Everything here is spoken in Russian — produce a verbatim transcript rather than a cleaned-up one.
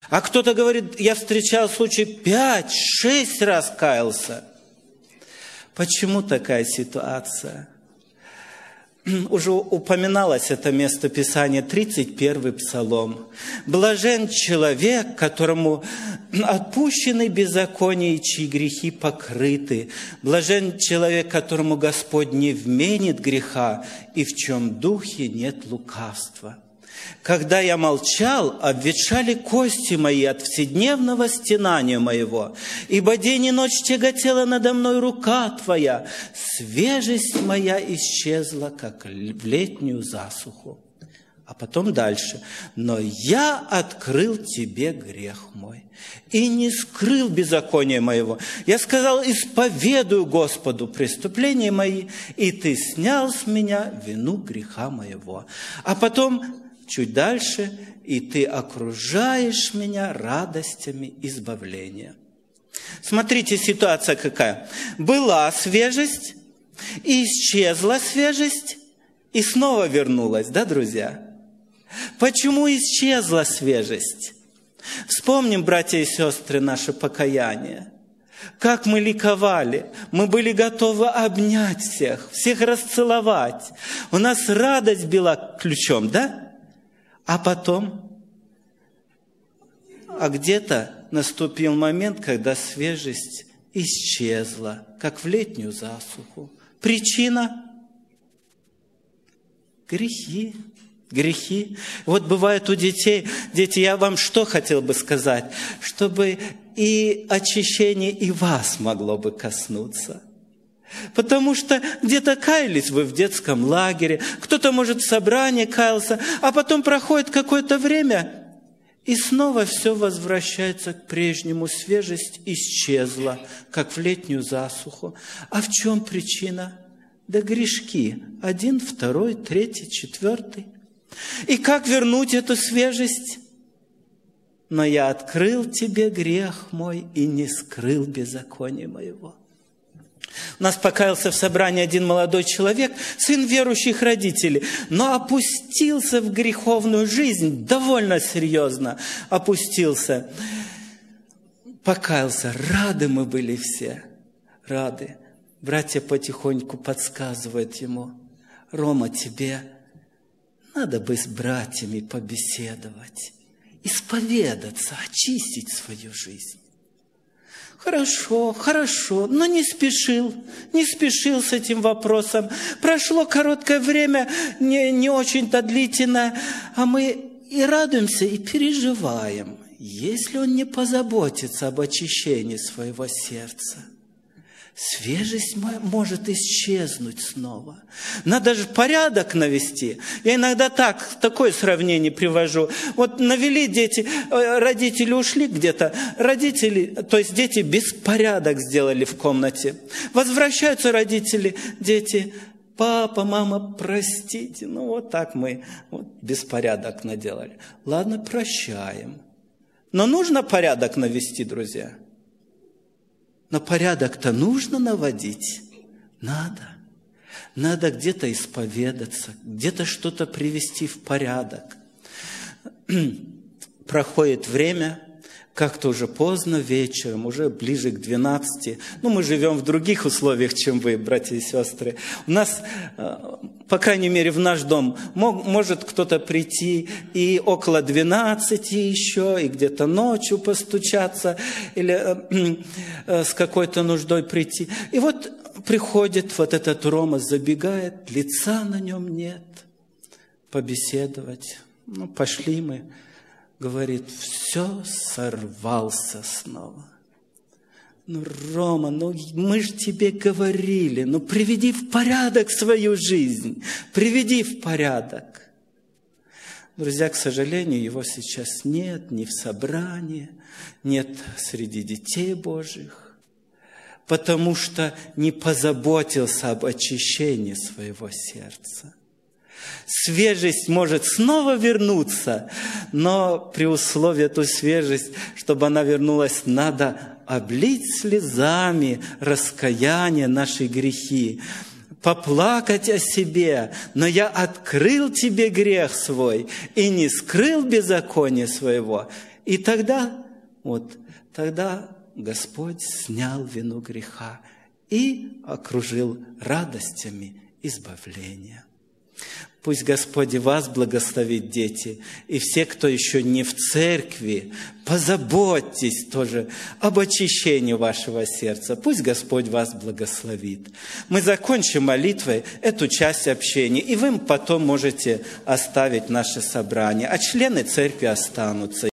А кто-то говорит, я встречал случай пять-шесть раз каялся. Почему такая ситуация? Уже упоминалось это место Писания, тридцать первый Псалом. «Блажен человек, которому отпущены беззакония, и чьи грехи покрыты. Блажен человек, которому Господь не вменит греха, и в чем духе нет лукавства. Когда я молчал, обветшали кости мои от вседневного стенания моего, ибо день и ночь тяготела надо мной рука Твоя, свежесть моя исчезла, как в летнюю засуху». А потом дальше. «Но я открыл Тебе грех мой, и не скрыл беззакония моего. Я сказал, исповедую Господу преступления мои, и Ты снял с меня вину греха моего». А потом... Чуть дальше, «И Ты окружаешь меня радостями избавления». Смотрите, ситуация какая. Была свежесть, и исчезла свежесть, и снова вернулась, да, друзья? Почему исчезла свежесть? Вспомним, братья и сестры, наше покаяние. Как мы ликовали, мы были готовы обнять всех, всех расцеловать. У нас радость била ключом, да? А потом, а где-то наступил момент, когда свежесть исчезла, как в летнюю засуху. Причина – грехи, грехи. Вот бывает у детей, дети, я вам что хотел бы сказать? Чтобы и очищение и вас могло бы коснуться. Потому что где-то каялись вы в детском лагере, кто-то, может, в собрании каялся, а потом проходит какое-то время, и снова все возвращается к прежнему. Свежесть исчезла, как в летнюю засуху. А в чем причина? Да грешки. Один, второй, третий, четвертый. И как вернуть эту свежесть? «Но я открыл тебе грех мой и не скрыл беззакония моего». У нас покаялся в собрании один молодой человек, сын верующих родителей, но опустился в греховную жизнь, довольно серьезно опустился. Покаялся, рады мы были все, рады. Братья потихоньку подсказывают ему: «Рома, тебе надо бы с братьями побеседовать, исповедаться, очистить свою жизнь». Хорошо, хорошо, но не спешил, не спешил с этим вопросом. Прошло короткое время, не, не очень-то длительное, а мы и радуемся, и переживаем, если он не позаботится об очищении своего сердца. Свежесть может исчезнуть снова. Надо же порядок навести. Я иногда так, такое сравнение привожу. Вот навели дети, родители ушли где-то, родители, то есть дети беспорядок сделали в комнате. Возвращаются родители, дети: «Папа, мама, простите». Ну вот так мы вот, беспорядок наделали. Ладно, прощаем. Но нужно порядок навести, друзья. Но порядок-то нужно наводить. Надо. Надо где-то исповедаться, где-то что-то привести в порядок. Проходит время, как-то уже поздно вечером, уже ближе к двенадцати. Ну, мы живем в других условиях, чем вы, братья и сестры. У нас, по крайней мере, в наш дом может кто-то прийти и около двенадцати еще, и где-то ночью постучаться, или с какой-то нуждой прийти. И вот приходит вот этот Рома, забегает, лица на нем нет, побеседовать. Ну, пошли мы. Говорит, все сорвался снова. Ну, Рома, ну мы же тебе говорили, ну приведи в порядок свою жизнь, приведи в порядок. Друзья, к сожалению, его сейчас нет ни в собрании, нет среди детей Божьих, потому что не позаботился об очищении своего сердца. Свежесть может снова вернуться, но при условии эту свежесть, чтобы она вернулась, надо облить слезами раскаяние наши грехи, поплакать о себе. «Но я открыл тебе грех свой и не скрыл беззакония своего». И тогда, вот, тогда Господь снял вину греха и окружил радостями избавления. Пусть Господь и вас благословит, дети, и все, кто еще не в церкви, позаботьтесь тоже об очищении вашего сердца. Пусть Господь вас благословит. Мы закончим молитвой эту часть общения, и вы потом можете оставить наше собрание, а члены церкви останутся.